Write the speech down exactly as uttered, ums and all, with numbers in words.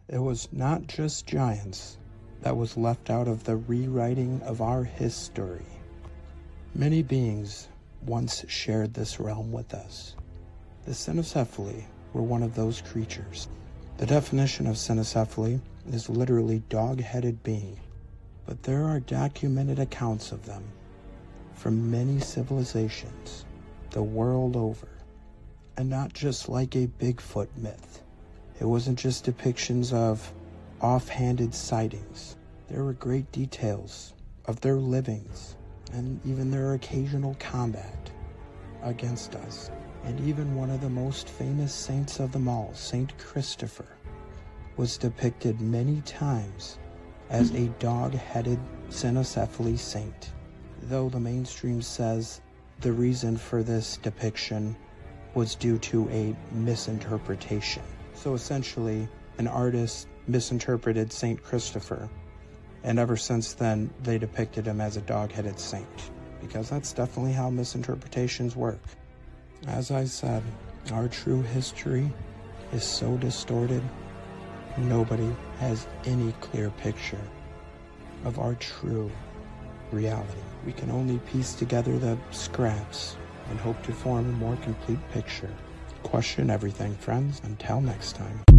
it was not just giants that was left out of the rewriting of our history. Many beings once shared this realm with us. The cynocephaly were one of those creatures. The definition of cynocephaly is literally dog-headed being, but there are documented accounts of them from many civilizations the world over, and not just like a Bigfoot myth. It wasn't just depictions of off-handed sightings. There were great details of their livings and even their occasional combat against us. And even one of the most famous saints of them all, Saint Christopher, was depicted many times as a dog-headed cynocephaly saint, though the mainstream says the reason for this depiction was due to a misinterpretation. So essentially, an artist misinterpreted Saint Christopher, and ever since then, they depicted him as a dog-headed saint, because that's definitely how misinterpretations work. As I said, our true history is so distorted, nobody has any clear picture of our true reality. We can only piece together the scraps and hope to form a more complete picture. Question everything, friends. Until next time.